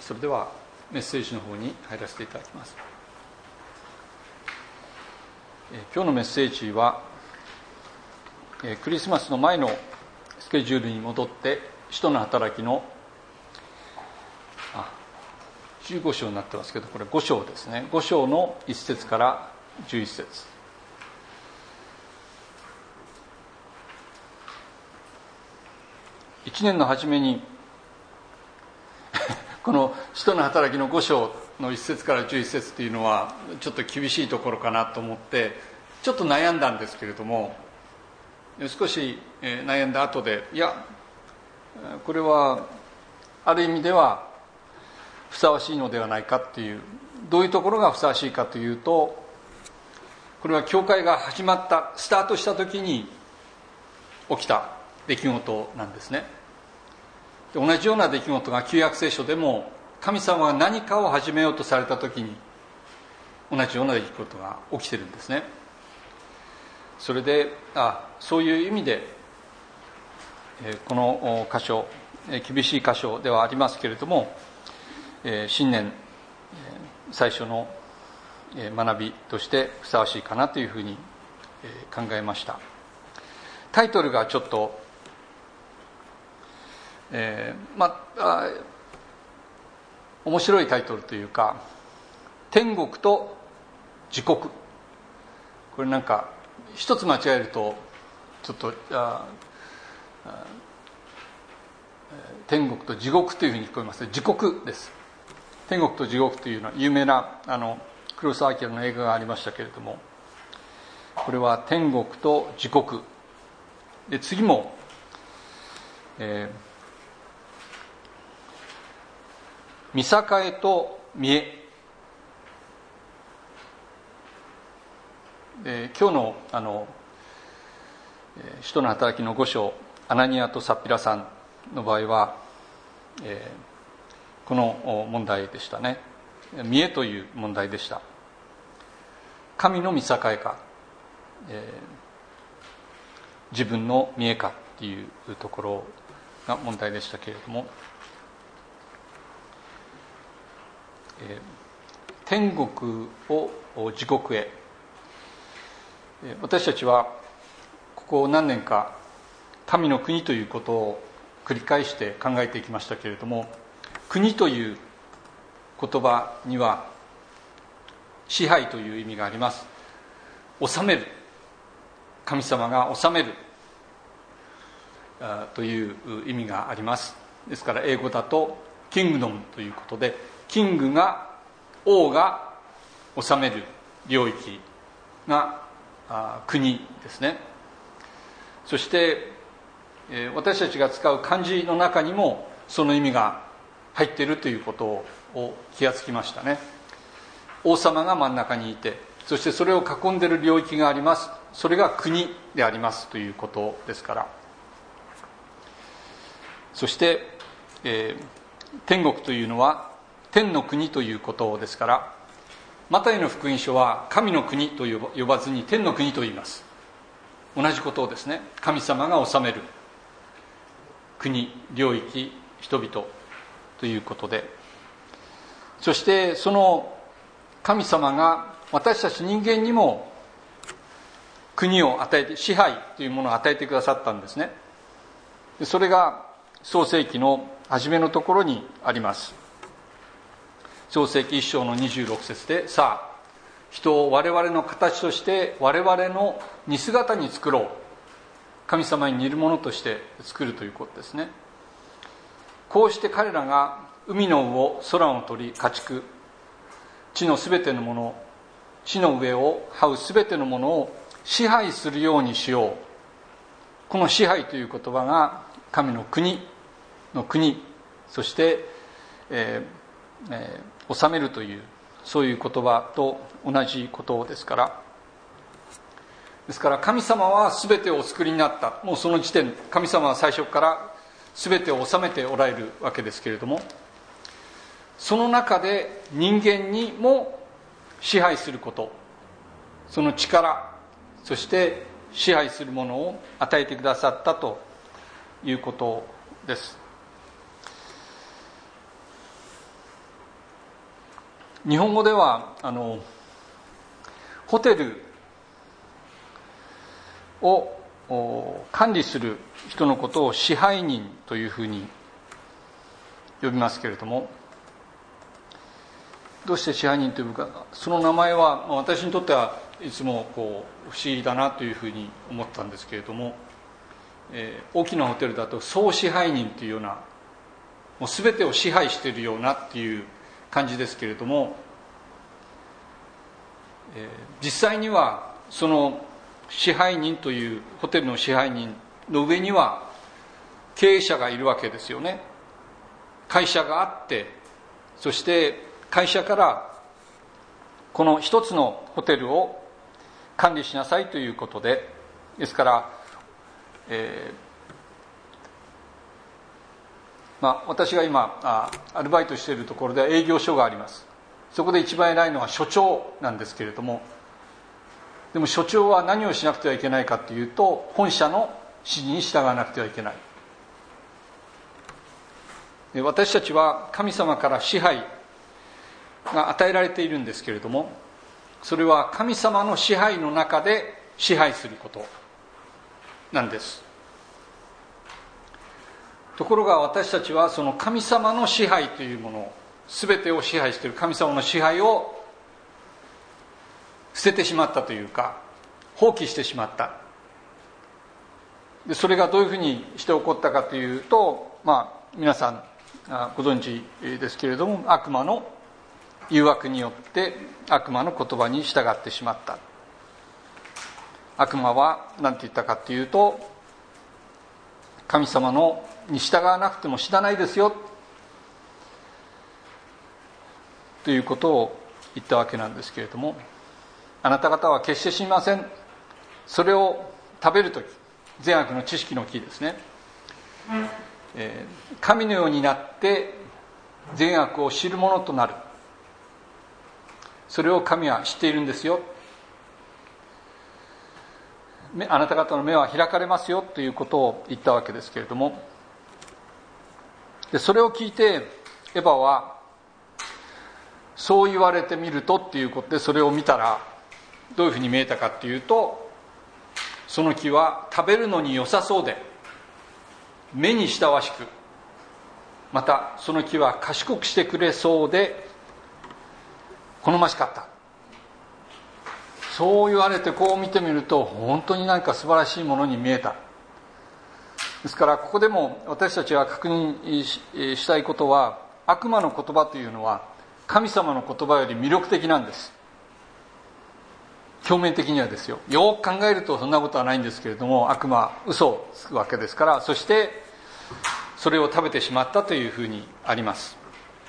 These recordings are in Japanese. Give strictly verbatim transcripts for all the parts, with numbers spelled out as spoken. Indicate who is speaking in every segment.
Speaker 1: それではメッセージの方に入らせていただきます。今日のメッセージはクリスマスの前のスケジュールに戻って使徒の働きのあじゅうご章になってますけど、これご章ですね。ご章のいち節からじゅういち節。いちねんの初めにこの使徒の働きのご章のいち節からじゅういち節というのはちょっと厳しいところかなと思ってちょっと悩んだんですけれども、少し悩んだ後で、いやこれはある意味ではふさわしいのではないかっていう、どういうところがふさわしいかというと、これは教会が始まったスタートした時に起きた出来事なんですね。で同じような出来事が旧約聖書でも神様が何かを始めようとされた時に同じような出来事が起きてるんですね。それであそういう意味でこの箇所厳しい箇所ではありますけれども、新年最初の学びとしてふさわしいかなというふうに考えました。タイトルがちょっと、えー、まあ面白いタイトルというか、天国と地獄。これなんか一つ間違えるとちょっとあ天国と地獄というふうに聞こえます。地獄です。天国と地獄というのは有名なあの黒澤明の映画がありましたけれども、これは天国と地獄で、次も、えー、見栄と見栄で、今日のあの使徒の働きのご章、アナニアとサッピラさんの場合は、えー、この問題でしたね。見栄という問題でした。神の見栄か、えー、自分の見栄かっていうところが問題でしたけれども、えー、天国を地獄へ、私たちはここ何年か神の国ということを繰り返して考えていきましたけれども、国という言葉には支配という意味があります。治める、神様が治めるという意味があります。ですから英語だとキングドムということで、キングが王が治める領域が国ですね。そして私たちが使う漢字の中にもその意味が入っているということを気がつきましたね。王様が真ん中にいて、そしてそれを囲んでいる領域があります。それが国でありますということですから。そして、えー、天国というのは天の国ということですから、マタイの福音書は神の国と呼ばずに天の国と言います。同じことをですね、神様が治める国、領域、人々ということで、そしてその神様が私たち人間にも国を与えて、支配というものを与えてくださったんですね。それが創世記の初めのところにあります。創世記一章のにじゅうろく節で、さあ人を我々の形として我々の似姿に作ろう、神様に似るものとして作るということですね。こうして彼らが海の魚、空の鳥、家畜、地のすべてのもの、地の上を這うすべてのものを支配するようにしよう。この支配という言葉が神の国の国、そして、えーえー、治めるというそういう言葉と同じことですから、ですから神様は全てをお作りになった。もうその時点、神様は最初から全てを治めておられるわけですけれども、その中で人間にも支配すること、その力、そして支配するものを与えてくださったということです。 日本語ではあのホテルを管理する人のことを支配人というふうに呼びますけれども、どうして支配人というか、その名前は私にとってはいつもこう不思議だなというふうに思ったんですけれども、えー、大きなホテルだと総支配人というような、もう全てを支配しているようなっていう感じですけれども、えー、実際にはその支配人というホテルの支配人の上には経営者がいるわけですよね。会社があって、そして会社からこの一つのホテルを管理しなさいということで、ですから、えーまあ、私が今あアルバイトしているところでは営業所があります。そこで一番偉いのは所長なんですけれども、でも所長は何をしなくてはいけないかというと、本社の指示に従わなくてはいけない。で、私たちは神様から支配が与えられているんですけれども、それは神様の支配の中で支配することなんです。ところが私たちはその神様の支配というものを、全てを支配している神様の支配を捨ててしまったというか、放棄してしまった。で、それがどういうふうにして起こったかというと、まあ皆さんご存知ですけれども、悪魔の誘惑によって悪魔の言葉に従ってしまった。悪魔は何て言ったかというと、神様のに従わなくても死なないですよということを言ったわけなんですけれども、あなた方は決して死にません。それを食べるとき、善悪の知識の木ですね、えー、神のようになって善悪を知るものとなる。それを神は知っているんですよ。あなた方の目は開かれますよということを言ったわけですけれども、でそれを聞いてエヴァは、そう言われてみるとっていうことで、それを見たらどういうふうに見えたかっていうと、その木は食べるのに良さそうで、目に親しく、またその木は賢くしてくれそうで好ましかった。そう言われてこう見てみると、本当になんか素晴らしいものに見えた。ですからここでも私たちが確認したいことは、悪魔の言葉というのは神様の言葉より魅力的なんです。表面的にはですよ。よく考えるとそんなことはないんですけれども、悪魔は嘘をつくわけですから、そしてそれを食べてしまったというふうにあります。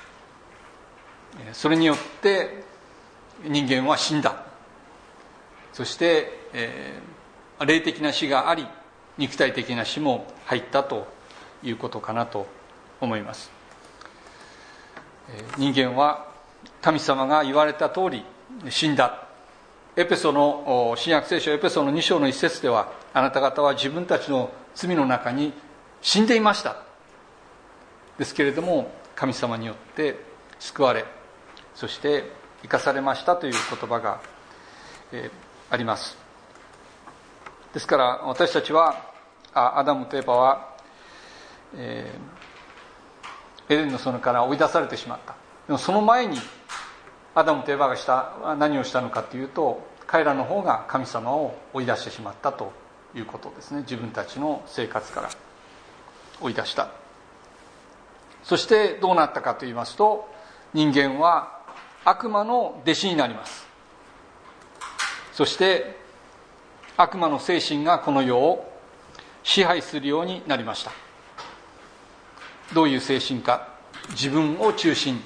Speaker 1: それによって人間は死んだ。そして、えー、霊的な死があり、肉体的な死も入ったということかなと思います。えー、人間は神様が言われた通り死んだ。エペソの新約聖書エペソのに章の一節では、あなた方は自分たちの罪の中に死んでいましたですけれども、神様によって救われ、そして生かされましたという言葉が、えーあります。ですから私たちは、アダムとエバは、えー、エデンの園から追い出されてしまった。でもその前にアダムとエバがした何をしたのかというと、彼らの方が神様を追い出してしまったということですね。自分たちの生活から追い出した。そしてどうなったかと言いますと、人間は悪魔の弟子になります。そして悪魔の精神がこの世を支配するようになりました。どういう精神か。自分を中心、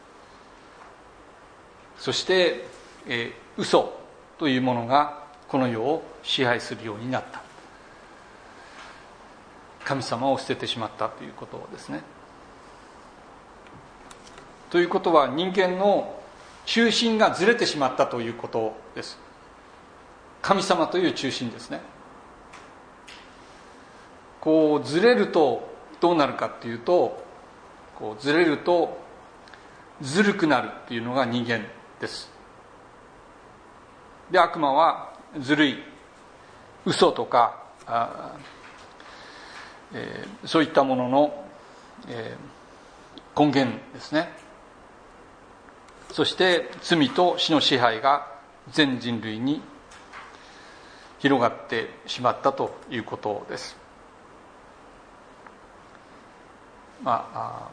Speaker 1: そして、えー、嘘というものがこの世を支配するようになった。神様を捨ててしまったということですね。ということは、人間の中心がずれてしまったということです。神様という中心ですね。こうずれるとどうなるかっていうと、こうずれるとずるくなるというのが人間です。で、悪魔はずるい嘘とかあ、えー、そういったものの、えー、根源ですね。そして罪と死の支配が全人類に広がってしまったということです。まあ、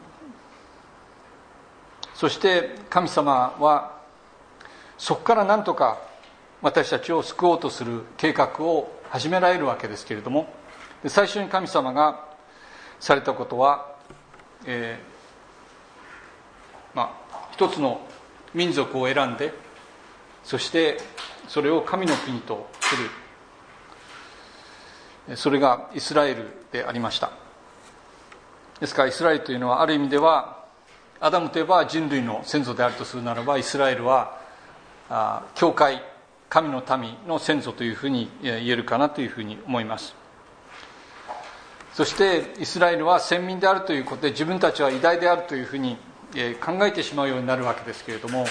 Speaker 1: そして神様はそこから何とか私たちを救おうとする計画を始められるわけですけれども、最初に神様がされたことは、えー、まあ一つの民族を選んで、そしてそれを神の国とする、それがイスラエルでありました。ですからイスラエルというのはある意味では、アダムといえば人類の先祖であるとするならば、イスラエルはあ教会、神の民の先祖というふうに言えるかなというふうに思います。そしてイスラエルは先民であるということで、自分たちは偉大であるというふうに考えてしまうようになるわけですけれども、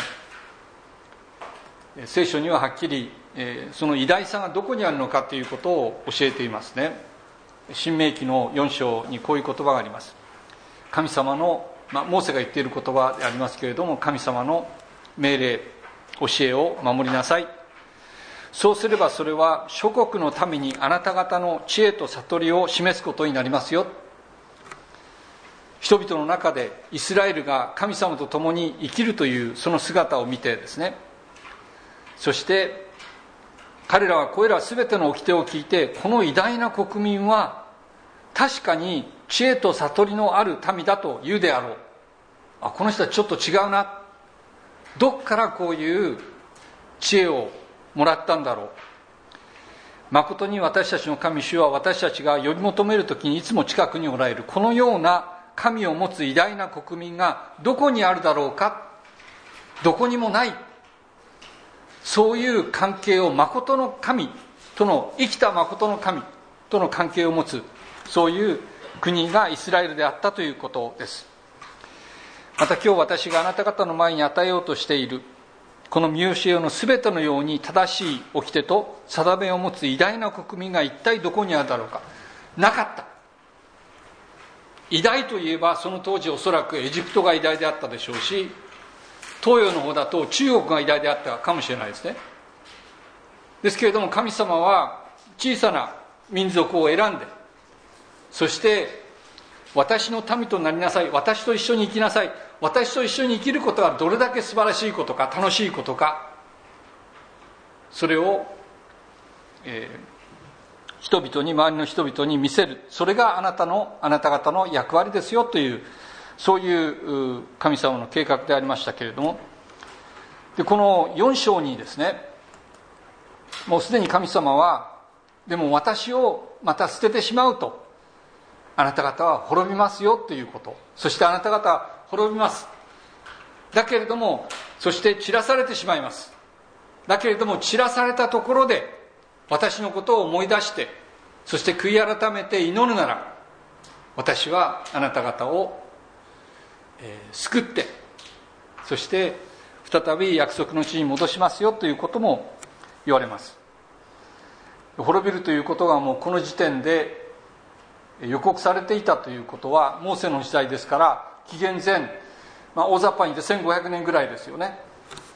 Speaker 1: 聖書にははっきりその偉大さがどこにあるのかということを教えていますね。申命記のよん章にこういう言葉があります。神様の、まあ、モーセが言っている言葉でありますけれども、神様の命令、教えを守りなさい。そうすればそれは諸国の民にあなた方の知恵と悟りを示すことになりますよ。人々の中でイスラエルが神様と共に生きるというその姿を見てですね、そして彼らはこれら全ての掟を聞いて、この偉大な国民は確かに知恵と悟りのある民だと言うであろう。あ、この人はちょっと違うな。どっからこういう知恵をもらったんだろう。誠に私たちの神主は、私たちが呼び求めるときにいつも近くにおられるこのような神を持つ偉大な国民がどこにあるだろうか。どこにもない。そういう関係を、誠の神との、生きた誠の神との関係を持つ、そういう国がイスラエルであったということです。また今日私があなた方の前に与えようとしているこの見教えのすべてのように正しい掟と定めを持つ偉大な国民が一体どこにあるだろうか。なかった。偉大といえばその当時おそらくエジプトが偉大であったでしょうし、東洋の方だと中国が偉大であったかもしれないですね。ですけれども神様は小さな民族を選んで、そして私の民となりなさい、私と一緒に生きなさい、私と一緒に生きることがどれだけ素晴らしいことか楽しいことか、それを、えー、人々に、周りの人々に見せる、それがあなたのあなた方の役割ですよという、そういう神様の計画でありましたけれども、でこのよん章にですね、もうすでに神様はでも私をまた捨ててしまうと、あなた方は滅びますよということ、そしてあなた方は滅びます。だけれどもそして散らされてしまいます。だけれども散らされたところで私のことを思い出して、そして悔い改めて祈るなら、私はあなた方を、えー、救って、そして再び約束の地に戻しますよということも言われます。滅びるということがもうこの時点で予告されていたということは、モーセの時代ですから紀元前、まあ、大雑把に言ってせんごひゃくねんぐらいですよね。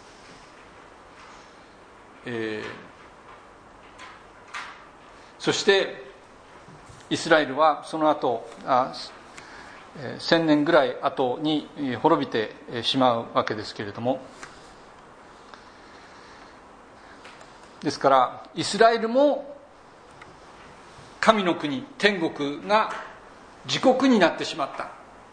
Speaker 1: えー、そしてイスラエルはその後あせんねんぐらい後に滅びてしまうわけですけれども、ですからイスラエルも神の国、天国が自国になってしまった。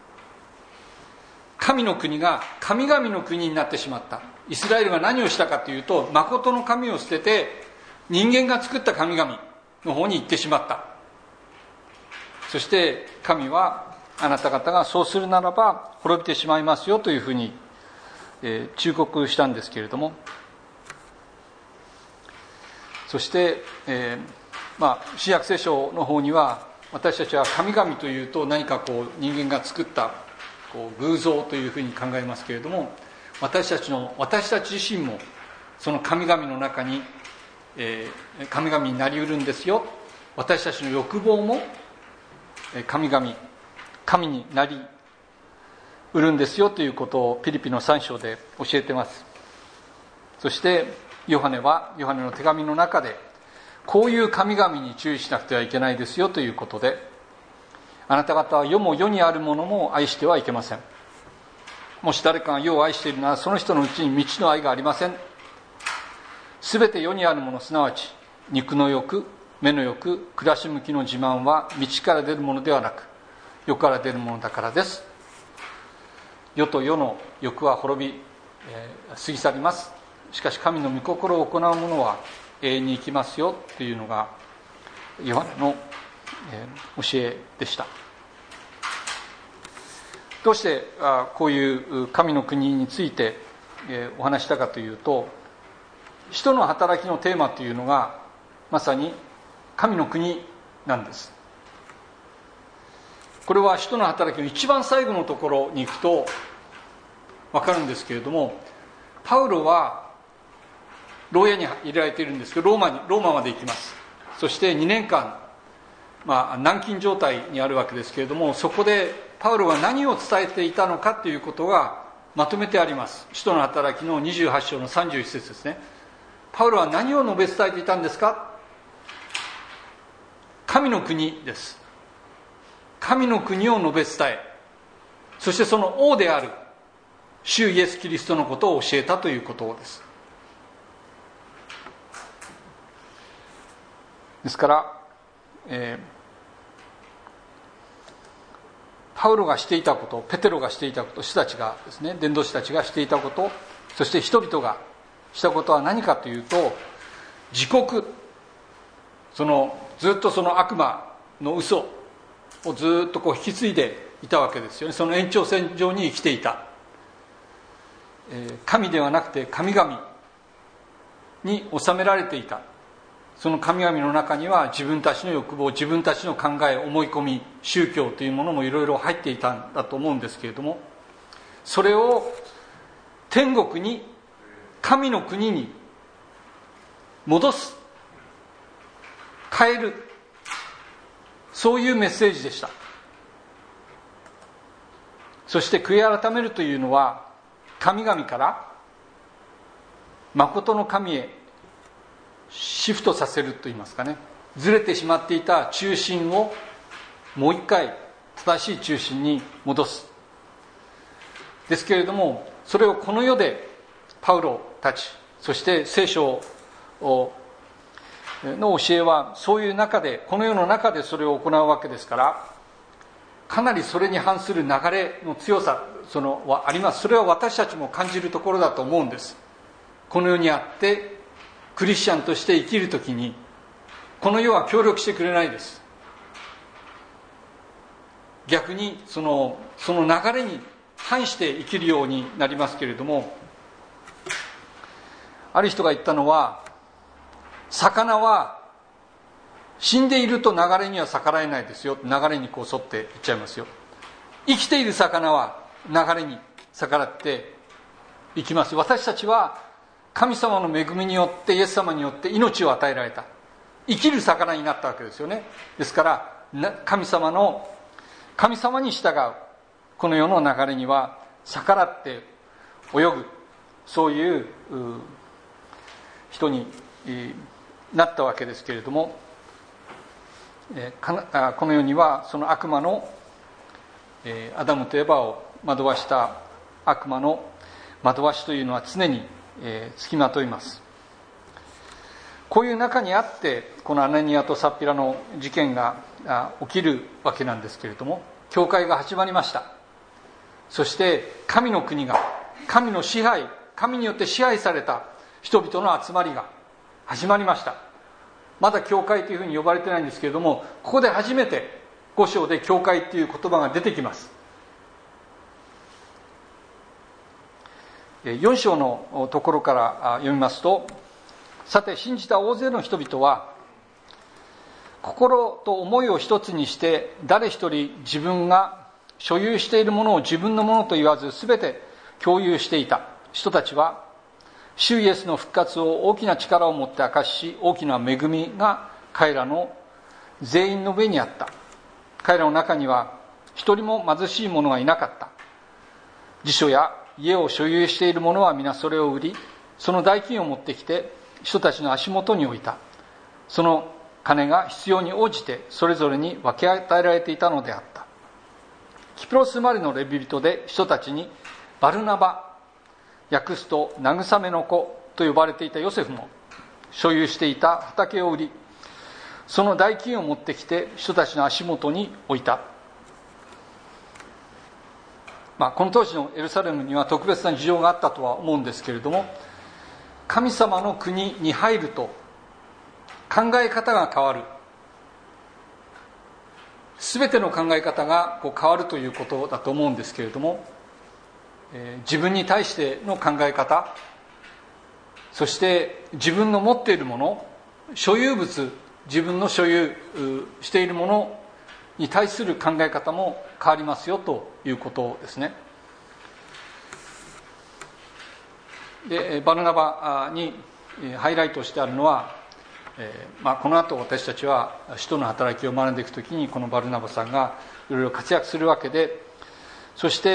Speaker 1: 神の国が神々の国になってしまった。イスラエルが何をしたかというと、誠の神を捨てて人間が作った神々の方に行ってしまった。そして神は、あなた方がそうするならば滅びてしまいますよというふうに、えー、忠告したんですけれども、そして、えーまあ、新約聖書の方には、私たちは神々というと何かこう人間が作ったこう偶像というふうに考えますけれども、私たちの私たち自身もその神々の中に、えー、神々になりうるんですよ。私たちの欲望も神々神になりうるんですよということをピリピのさん章で教えています。そしてヨハネはヨハネの手紙の中でこういう神々に注意しなくてはいけないですよということで、あなた方は世も世にあるものも愛してはいけません。もし誰かが世を愛しているならその人のうちに未知の愛がありません。すべて世にあるもの、すなわち肉の欲、目の欲、暮らし向きの自慢は道から出るものではなく世から出るものだからです。世と世の欲は滅び、えー、過ぎ去ります。しかし神の御心を行う者は永遠に生きますよというのがヨハネの、えー、教えでした。どうしてあこういう神の国について、えー、お話したかというと、使徒の働きのテーマというのがまさに神の国なんです。これは使徒の働きの一番最後のところに行くと分かるんですけれども、パウロは牢屋に入れられているんですけど、ローマにローマまで行きます。そしてにねんかん、まあ、軟禁状態にあるわけですけれども、そこでパウロが何を伝えていたのかということがまとめてあります。使徒の働きのにじゅうはち章のさんじゅういち節ですね。パウロは何を述べ伝えていたんですか？神の国です。神の国を述べ伝え、そしてその王である主イエス・キリストのことを教えたということです。ですから、えー、パウロがしていたこと、ペテロがしていたこと、師たちがですね、伝道師たちがしていたこと、そして人々がしたことは何かというと、自国、そのずっとその悪魔の嘘をずっとこう引き継いでいたわけですよね。その延長線上に生きていた、えー、神ではなくて神々に収められていた。その神々の中には自分たちの欲望、自分たちの考え、思い込み、宗教というものもいろいろ入っていたんだと思うんですけれども、それを天国に、神の国に戻す、変える、そういうメッセージでした。そして悔い改めるというのは、神々から誠の神へシフトさせるといいますかね、ずれてしまっていた中心をもう一回正しい中心に戻す。ですけれども、それをこの世でパウロたち、そして聖書の教えはそういう中で、この世の中でそれを行うわけですから、かなりそれに反する流れの強さそのはあります。それは私たちも感じるところだと思うんです。この世にあってクリスチャンとして生きるときに、この世は協力してくれないです。逆にそのその流れに反して生きるようになりますけれども、ある人が言ったのは、魚は死んでいると流れには逆らえないですよ。流れにこう沿っていっちゃいますよ。生きている魚は流れに逆らっていきます。私たちは神様の恵みによって、イエス様によって命を与えられた、生きる魚になったわけですよね。ですから神様の神様に従うこの世の流れには逆らって泳ぐ、そういう人になったわけですけれども、この世にはその悪魔のアダムとエバを惑わした悪魔の惑わしというのは常につきまといます。こういう中にあってこのアナニアとサッピラの事件が起きるわけなんですけれども、教会が始まりました。そして神の国が、神の支配、神によって支配された人々の集まりが始まりました。まだ教会というふうに呼ばれてないんですけれども、ここで初めてご章で教会という言葉が出てきます。よん章のところから読みますと、さて信じた大勢の人々は心と思いを一つにして、誰一人自分が所有しているものを自分のものと言わず全て共有していた人たちは、主イエスの復活を大きな力を持って明かし、大きな恵みが彼らの全員の上にあった。彼らの中には一人も貧しい者はいなかった。辞書や家を所有している者は皆それを売り、その代金を持ってきて人たちの足元に置いた。その金が必要に応じてそれぞれに分け与えられていたのであった。キプロス生まれのレビ人で、人たちにバルナバ、訳すと慰めの子と呼ばれていたヨセフも、所有していた畑を売り、その代金を持ってきて人たちの足元に置いた。まあ、この当時のエルサレムには特別な事情があったとは思うんですけれども、神様の国に入ると考え方が変わる、全ての考え方がこう変わるということだと思うんですけれども、えー、自分に対しての考え方、そして自分の持っているもの、所有物、自分の所有しているものに対する考え方も変わりますよということですね。でバルナバにハイライトしてあるのは、えーまあ、この後私たちは使徒の働きを学んでいくときにこのバルナバさんがいろいろ活躍するわけで、そして、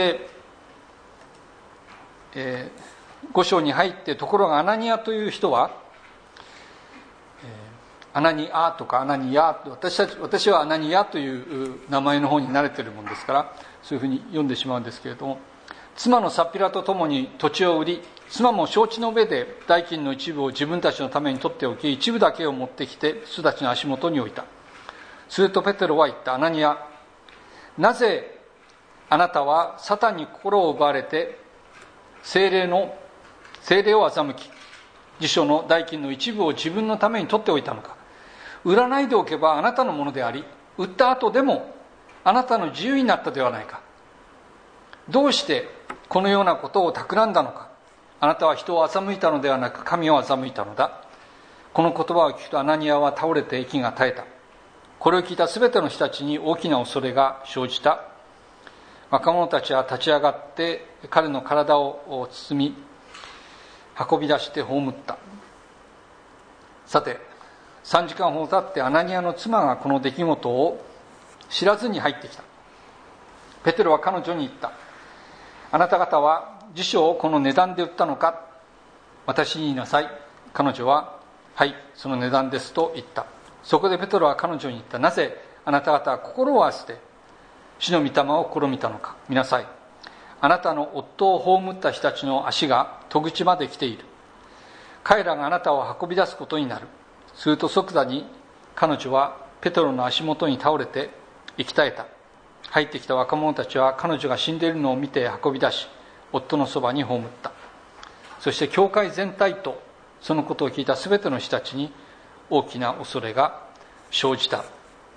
Speaker 1: えー、ご章に入って、ところがアナニアという人は、えー、アナニアとかアナニア、私たち私はアナニアという名前の方に慣れているものですから、そういうふうに読んでしまうんですけれども、妻のサピラと共に土地を売り、妻も承知の上で代金の一部を自分たちのために取っておき、一部だけを持ってきて人たちの足元に置いた。するとペテロは言った。アナニア、なぜあなたはサタンに心を奪われて聖霊の聖霊を欺き、辞書の代金の一部を自分のために取っておいたのか。売らないでおけばあなたのものであり、売った後でもあなたの自由になったではないか。どうしてこのようなことを企んだのか。あなたは人を欺いたのではなく神を欺いたのだ。この言葉を聞くとアナニアは倒れて息が絶えた。これを聞いたすべての人たちに大きな恐れが生じた。若者たちは立ち上がって彼の体を包み運び出して葬った。さてさんじかんほど経ってアナニアの妻がこの出来事を知らずに入ってきた。ペテロは彼女に言った。あなた方は辞書をこの値段で売ったのか。私に言いなさい。彼女は、はい、その値段ですと言った。そこでペテロは彼女に言った。なぜあなた方は心を合わせて主の御霊を試みたのか。見なさい。あなたの夫を葬った人たちの足が戸口まで来ている。彼らがあなたを運び出すことになる。すると即座に彼女はペテロの足元に倒れて息絶えた。入ってきた若者たちは彼女が死んでいるのを見て運び出し、夫のそばに葬った。そして教会全体とそのことを聞いたすべての人たちに大きな恐れが生じた。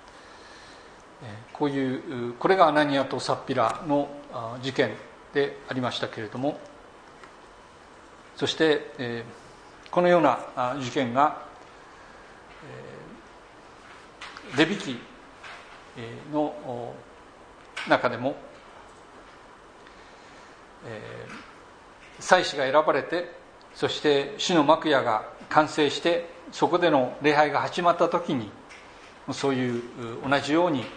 Speaker 1: こういうこれがアナニアとサッピラの事件でありましたけれども、そしてこのような事件がレビ記の中でも祭司が選ばれて、そして主の幕屋が完成してそこでの礼拝が始まった時に、そういう同じように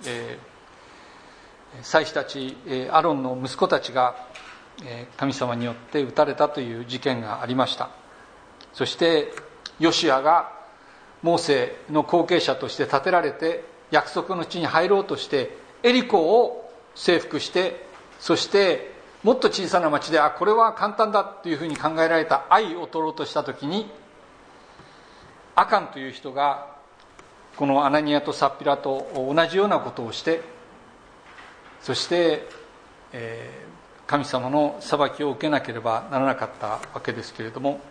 Speaker 1: 祭司たちアロンの息子たちが神様によって撃たれたという事件がありました。そしてヨシアがモーセの後継者として立てられて約束の地に入ろうとしてエリコを征服して、そしてもっと小さな町で、あ、これは簡単だというふうに考えられたアイを取ろうとした時に、アカンという人がこのアナニアとサッピラと同じようなことをして、そして、えー、神様の裁きを受けなければならなかったわけですけれども、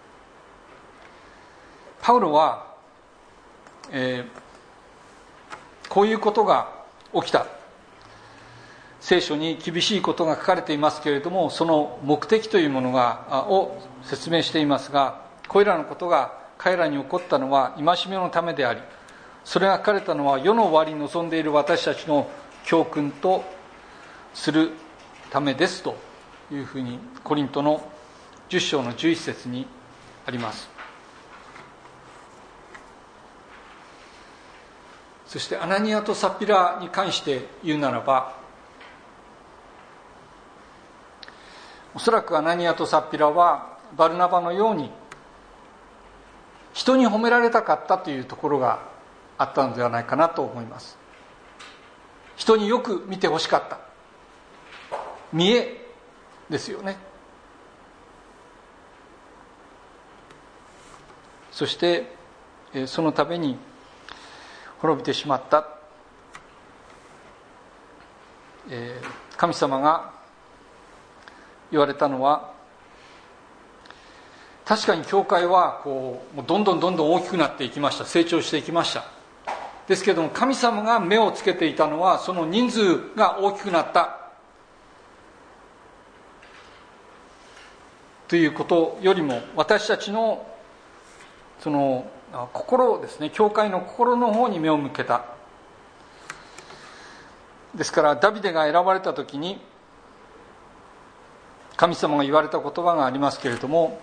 Speaker 1: パウロは、えー、こういうことが起きた。聖書に厳しいことが書かれていますけれども、その目的というものがを説明していますが、これらのことが彼らに起こったのは戒めのためであり、それが書かれたのは世の終わりに臨んでいる私たちの教訓とするためですというふうにコリントのじゅっ章のじゅういち節にあります。そしてアナニアとサピラに関して言うならば、おそらくアナニアとサピラはバルナバのように人に褒められたかったというところがあったのではないかなと思います。人によく見てほしかった、見栄ですよね。そしてそのために滅びてしまった。神様が言われたのは、確かに教会はこうどんどんどんどん大きくなっていきました。成長していきました。ですけれども、神様が目をつけていたのはその人数が大きくなったということよりも、私たちのその心ですね、教会の心の方に目を向けた。ですからダビデが選ばれた時に神様が言われた言葉がありますけれども、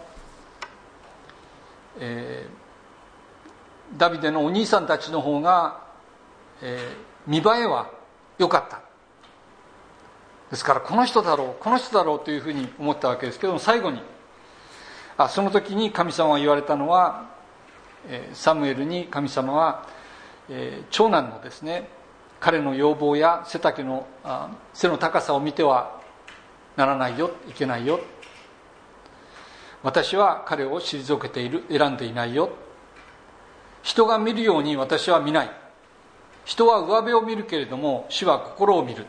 Speaker 1: えー、ダビデのお兄さんたちの方が、えー、見栄えは良かった。ですからこの人だろうこの人だろうというふうに思ったわけですけども、最後にあその時に神様が言われたのは、サムエルに神様は、えー、長男のですね、彼の容貌や背丈のあ背の高さを見てはならないよ、いけないよ、私は彼を退けている、選んでいないよ、人が見るように私は見ない、人は上辺を見るけれども主は心を見る。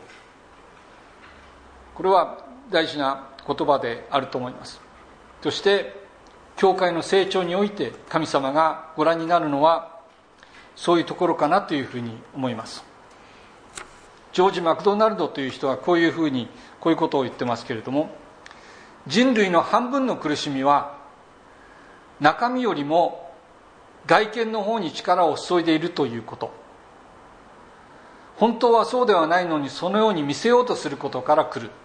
Speaker 1: これは大事な言葉であると思います。そして教会の成長において神様がご覧になるのはそういうところかなというふうに思います。ジョージ・マクドナルドという人はこういうふうにこういうことを言ってますけれども、人類の半分の苦しみは中身よりも外見の方に力を注いでいるということ、本当はそうではないのにそのように見せようとすることから来る。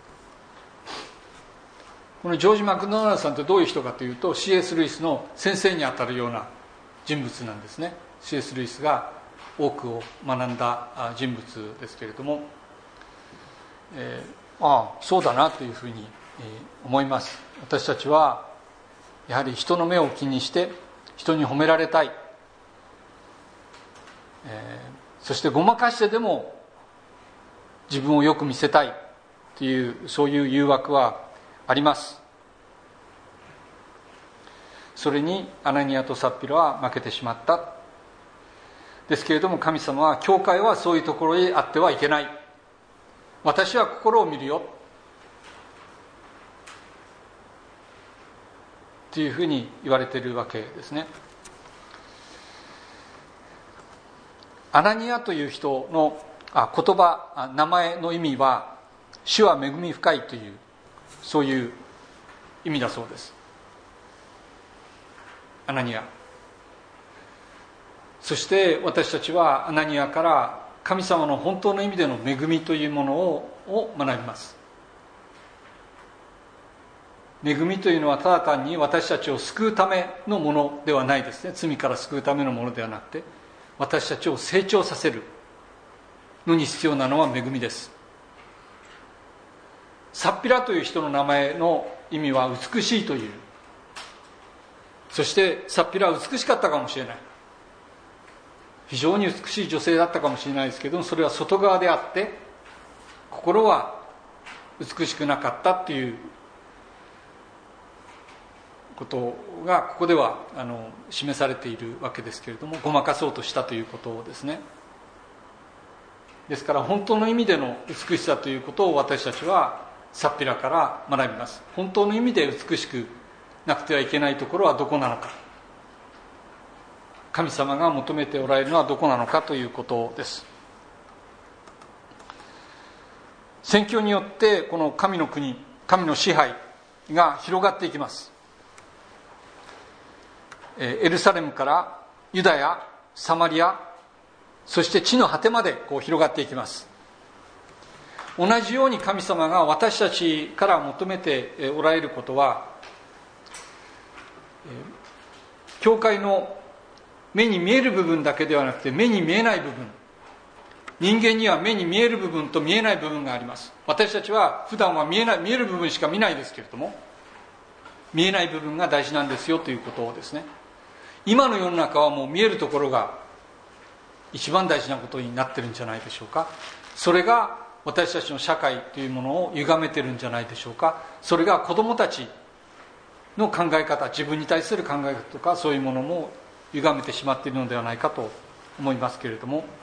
Speaker 1: このジョージ・マクドナルドさんってどういう人かというと、 シーエス ルイスの先生にあたるような人物なんですね。 シーエス ルイスが多くを学んだ人物ですけれども、えー、ああそうだなというふうに思います。私たちはやはり人の目を気にして人に褒められたい、えー、そしてごまかしてでも自分をよく見せたいという、そういう誘惑はあります。それにアナニアとサッピラは負けてしまった。ですけれども神様は、教会はそういうところへあってはいけない、私は心を見るよというふうに言われているわけですね。アナニアという人のあ言葉、名前の意味は主は恵み深いという、そういう意味だそうです。アナニア。そして私たちはアナニアから神様の本当の意味での恵みというものを、を学びます。恵みというのはただ単に私たちを救うためのものではないですね。罪から救うためのものではなくて、私たちを成長させるのに必要なのは恵みです。サッピラという人の名前の意味は美しいという。そしてサッピラは美しかったかもしれない、非常に美しい女性だったかもしれないですけど、それは外側であって心は美しくなかったっていうことがここではあの示されているわけですけれども、ごまかそうとしたということですね。ですから本当の意味での美しさということを私たちはサッピラから学びます。本当の意味で美しくなくてはいけないところはどこなのか、神様が求めておられるのはどこなのかということです。宣教によってこの神の国、神の支配が広がっていきます。エルサレムからユダヤ、サマリア、そして地の果てまでこう広がっていきます。 同じように神様が私たちから求めておられることは、教会の目に見える部分だけではなくて目に見えない部分、人間には目に見える部分と見えない部分があります。私たちは普段は見えない、見える部分しか見ないですけれども、見えない部分が大事なんですよということをですね、今の世の中はもう見えるところが一番大事なことになってるんじゃないでしょうか。それが私たちの社会というものを歪めてるんじゃないでしょうか。それが子どもたちの考え方、自分に対する考え方とかそういうものも歪めてしまっているのではないかと思いますけれども、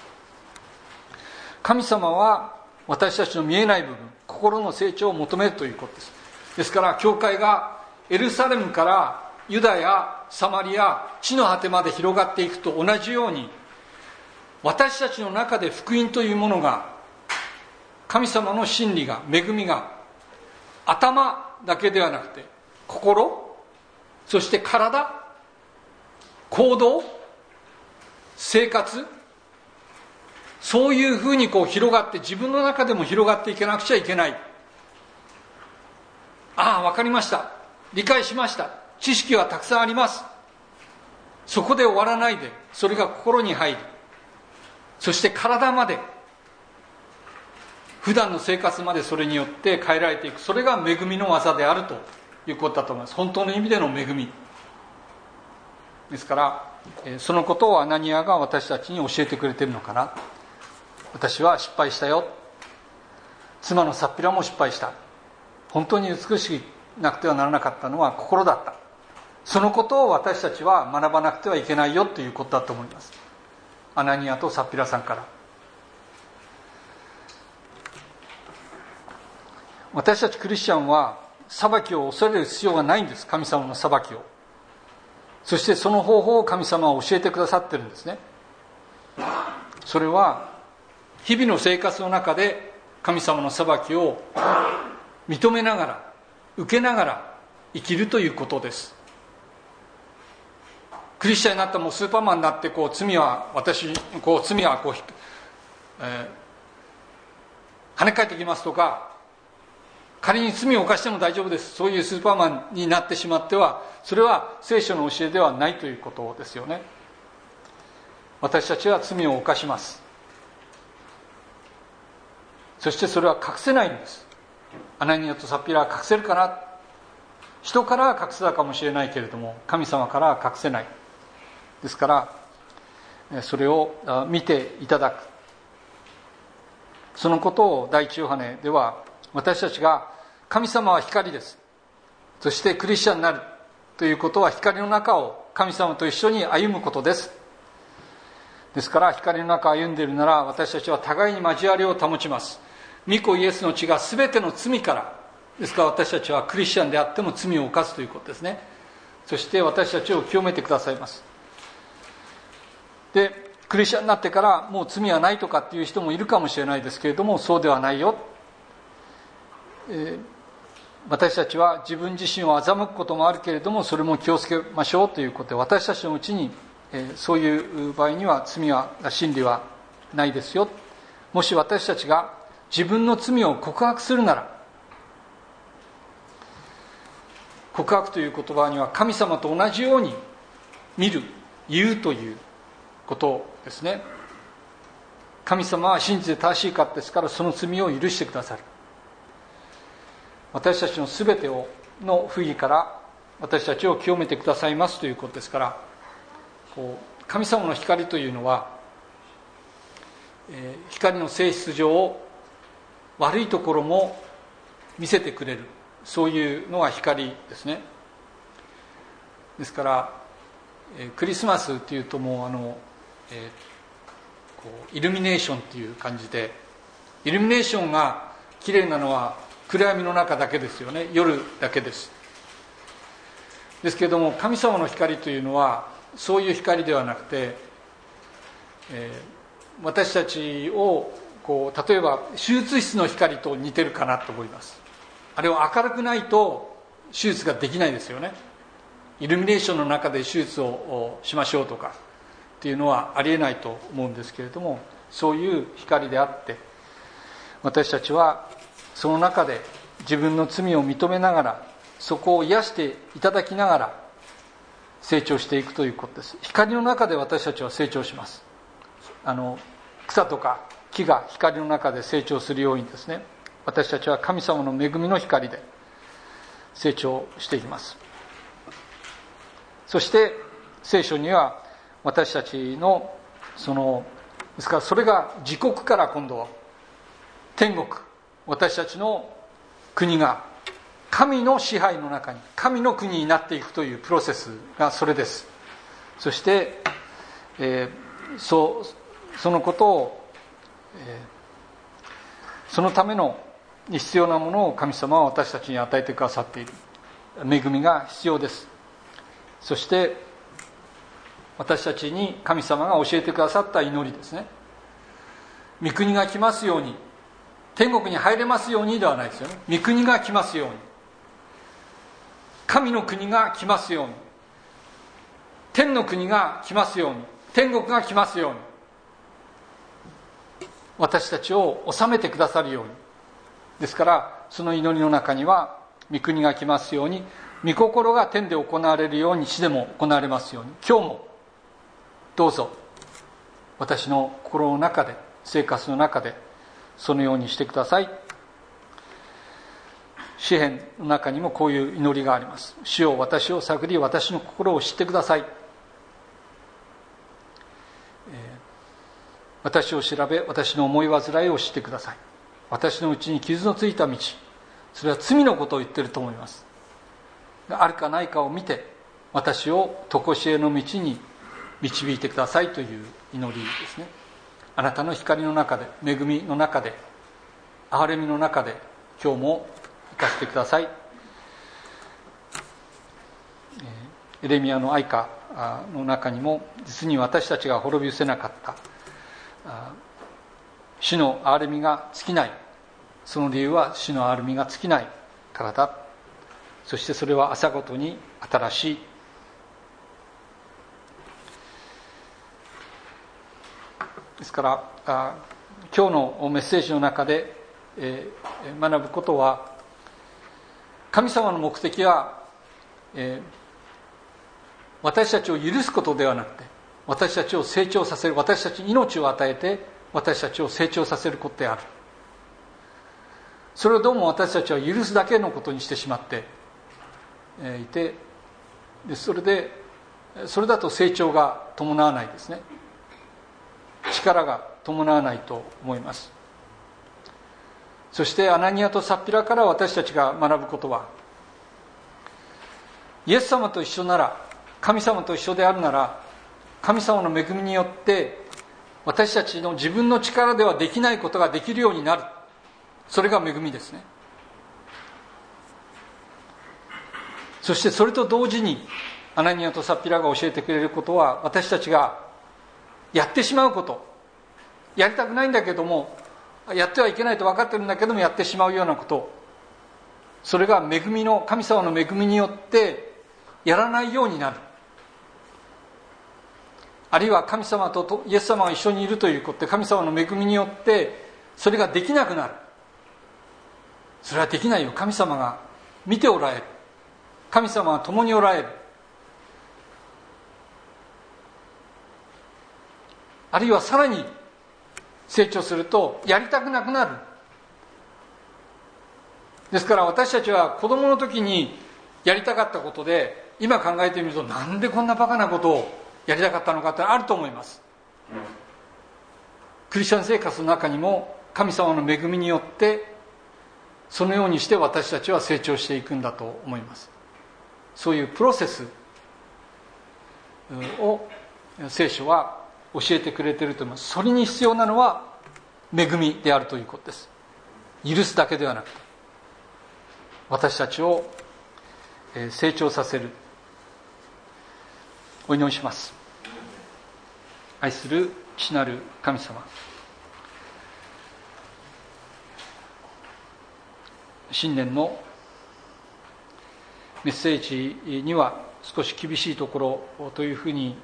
Speaker 1: 神様は私たちの見えない部分、心の成長を求めるということです。ですから教会がエルサレムからユダヤ、サマリア、地の果てまで広がっていくと同じように、私たちの中で福音というものが、神様の真理が、恵みが、頭だけではなくて心、そして体、行動、生活、そういうふうにこう広がって、自分の中でも広がっていかなくちゃいけない。ああ、わかりました、理解しました、知識はたくさんあります。そこで終わらないで、それが心に入り、そして体まで、普段の生活までそれによって変えられていく。それが恵みの技であるということだと思います。本当の意味での恵みですから、そのことをアナニアが私たちに教えてくれているのかな。私は失敗したよ、妻のサッピラも失敗した、本当に美しくなくてはならなかったのは心だった、そのことを私たちは学ばなくてはいけないよということだと思います。アナニアとサッピラさんから。私たちクリスチャンは裁きを恐れる必要がないんです。神様の裁きを。そしてその方法を神様は教えてくださってるんですね。それは日々の生活の中で神様の裁きを認めながら、受けながら生きるということです。クリスチャンになったらもうスーパーマンになって、こう罪は私こう罪はこう、えー、跳ね返ってきますとか、仮に罪を犯しても大丈夫です、そういうスーパーマンになってしまっては、それは聖書の教えではないということですよね。私たちは罪を犯します。そしてそれは隠せないんです。アナニアとサッピラは隠せるかな、人からは隠せたかもしれないけれども神様からは隠せない。ですからそれを見ていただく、そのことを第一ヨハネでは、私たちが神様は光です、そしてクリスチャンになるということは光の中を神様と一緒に歩むことです。ですから光の中を歩んでいるなら、私たちは互いに交わりを保ちます。御子イエスの血が全ての罪から、ですから私たちはクリスチャンであっても罪を犯すということですね。そして私たちを清めてくださいます。でクリスチャンになってからもう罪はないとかっていう人もいるかもしれないですけれども、そうではないよ、えー、私たちは自分自身を欺くこともあるけれども、それも気をつけましょうということで、私たちのうちに、えー、そういう場合には罪は真理はないですよ。もし私たちが自分の罪を告白するなら、告白という言葉には神様と同じように見る、言うということですね。神様は真実で正しい方ですから、その罪を許してくださる。私たちのすべてをの不義から私たちを清めてくださいますということですから、こう神様の光というのは、えー、光の性質上悪いところも見せてくれる、そういうのが光ですね。ですから、えー、クリスマスっていうともうあの、えー、こうイルミネーションっていう感じで、イルミネーションが綺麗なのは暗闇の中だけですよね、夜だけです。ですけれども神様の光というのはそういう光ではなくて、えー、私たちをこう例えば手術室の光と似てるかなと思います。あれは明るくないと手術ができないですよね。イルミネーションの中で手術をしましょうとかっていうのはありえないと思うんですけれども、そういう光であって、 私たちはその中で自分の罪を認めながら、そこを癒していただきながら成長していくということです。光の中で私たちは成長します。あの草とか木が光の中で成長するようにですね、私たちは神様の恵みの光で成長していきます。そして聖書には私たちのそのですから、それが自国から今度は天国、私たちの国が神の支配の中に、神の国になっていくというプロセスがそれです。そして、えー、そ, そのことを、えー、そのための必要なものを神様は私たちに与えてくださっている。恵みが必要です。そして私たちに神様が教えてくださった祈りですね。御国が来ますように、天国に入れますようにではないですよね。御国が来ますように、神の国が来ますように、天の国が来ますように、天国が来ますように、私たちを治めてくださるように。ですからその祈りの中には、御国が来ますように、御心が天で行われるように地でも行われますように。今日もどうぞ私の心の中で、生活の中でそのようにしてください。詩編の中にもこういう祈りがあります。主よ、私を探り、私の心を知ってください。えー、私を調べ、私の思い煩いを知ってください。私のうちに傷のついた道、それは罪のことを言っていると思います。あるかないかを見て、私を常しえの道に導いてくださいという祈りですね。あなたの光の中で、恵みの中で、憐れみの中で、今日も生かしてください。エレミヤの哀歌の中にも、実に私たちが滅び失せなかった主の憐れみが尽きない、その理由は主の憐れみが尽きないからだ。そしてそれは朝ごとに新しい。ですからあ今日のメッセージの中で、えー、学ぶことは、神様の目的は、えー、私たちを許すことではなくて、私たちを成長させる、私たちに命を与えて私たちを成長させることである。それをどうも私たちは許すだけのことにしてしまっていて、でそれでそれだと成長が伴わないですね。力が伴わないと思います。そしてアナニアとサッピラから私たちが学ぶことは、イエス様と一緒なら、神様と一緒であるなら、神様の恵みによって私たちの自分の力ではできないことができるようになる。それが恵みですね。そしてそれと同時に、アナニアとサッピラが教えてくれることは、私たちがやってしまうこと、やりたくないんだけども、やってはいけないと分かってるんだけどもやってしまうようなこと、それが恵みの、神様の恵みによってやらないようになる。あるいは神様とイエス様が一緒にいるということで、神様の恵みによってそれができなくなる。それはできないよ。神様が見ておられる。神様が共におられる。あるいはさらに成長するとやりたくなくなる。ですから私たちは子供の時にやりたかったことで、今考えてみると、なんでこんなバカなことをやりたかったのかってあると思います。クリスチャン生活の中にも神様の恵みによってそのようにして私たちは成長していくんだと思います。そういうプロセスを聖書は教えてくれていると思います。それに必要なのは恵みであるということです。許すだけではなくて、私たちを成長させる。お祈りします。愛する父なる神様、新年のメッセージには少し厳しいところというふうに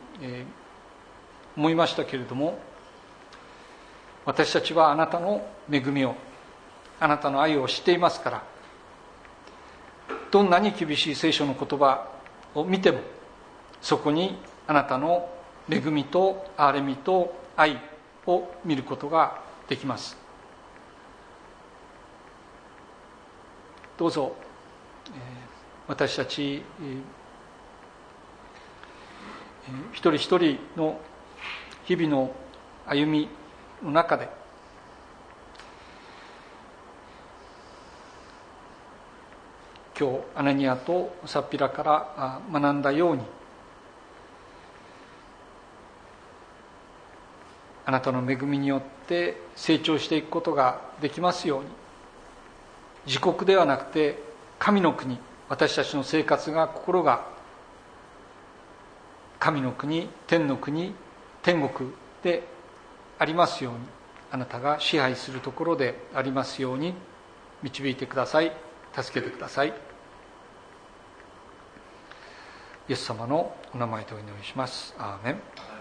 Speaker 1: 思いましたけれども、私たちはあなたの恵みをあなたの愛を知っていますから、どんなに厳しい聖書の言葉を見ても、そこにあなたの恵みと憐れみと愛を見ることができます。どうぞ私たち一人一人の日々の歩みの中で、今日アナニアとサッピラから学んだように、あなたの恵みによって成長していくことができますように、自国ではなくて神の国、私たちの生活が、心が神の国、天の国、天国でありますように、あなたが支配するところでありますように導いてください。助けてください。イエス様のお名前でお祈りします。アーメン。